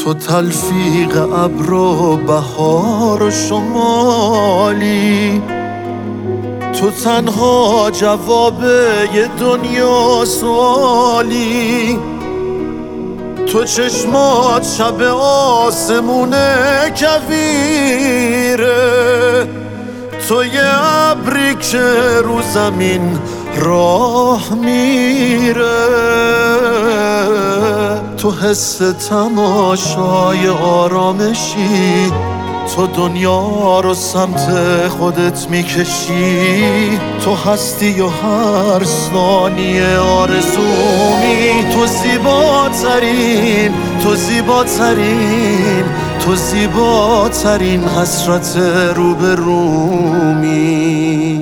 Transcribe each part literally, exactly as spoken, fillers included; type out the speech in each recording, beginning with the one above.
تو تلفیق ابر و بهار و شمالی، تو تنها جواب یه دنیا سوالی، تو چشمات شب آسمونه کویره، تو یه ابری که رو زمین راه میره، تو حس تماشای آرامشی، تو دنیا رو سمت خودت میکشی، تو هستی و هر ثانیه آرزومی، تو زیباترین، تو زیباترین، تو زیباترین حسرت روبرومی.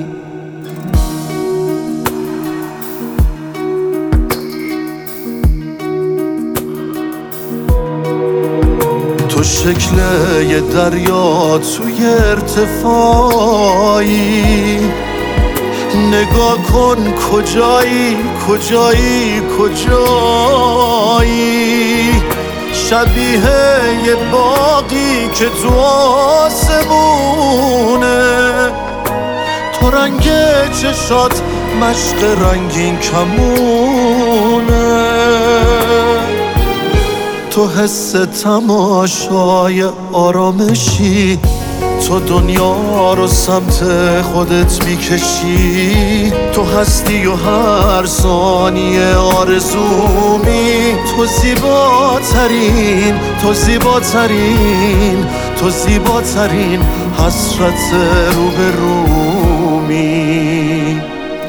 تو شکل یه دریا توی ارتفاعی، نگاه کن کجایی کجایی کجایی، شبیه یه باغی که تو آسمونه، تو رنگ چشات مشق رنگین کمونه، تو حس تماشای آرامشی، تو دنیا رو سمت خودت میکشی، تو هستی و هر ثانیه آرزومی، تو زیباترین، تو زیباترین، تو زیباترین حسرت روبرومی.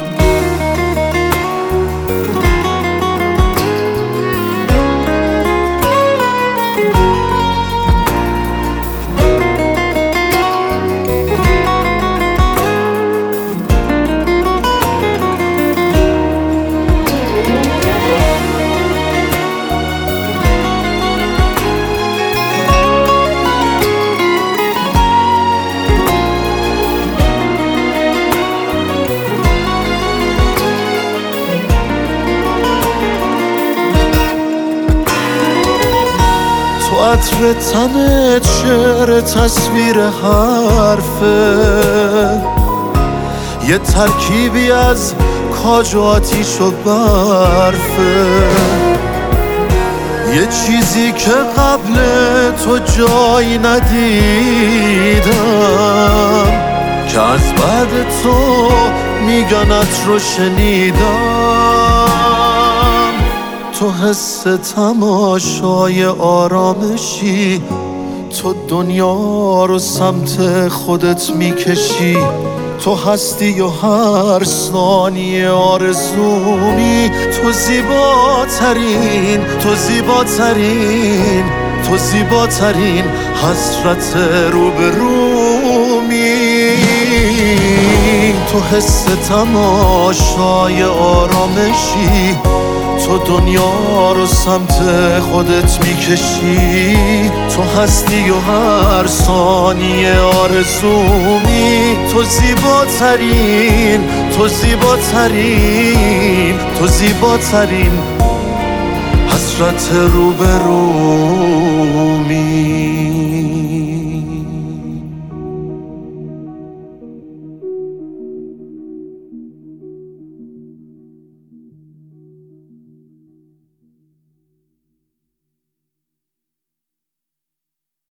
تو عطر تنت شعر تصویر حرفه، یه ترکیبی از کاج و آتیش و برفه، یه چیزی که قبل تو جایی ندیدم، که از بعد تو میگنت رو شنیدم، تو حس تماشای آرامشی، تو دنیا رو سمت خودت میکشی، تو هستی و هر ثانیه آرزومی، تو زیباترین، تو زیباترین، تو زیباترین حسرت روبرومی، تو حس تماشای آرامشی، تو دنیا رو سمت خودت میکشی، تو هستی و هر ثانیه آرزومی، تو زیباترین، تو زیباترین، تو زیباترین حسرت روبرومی.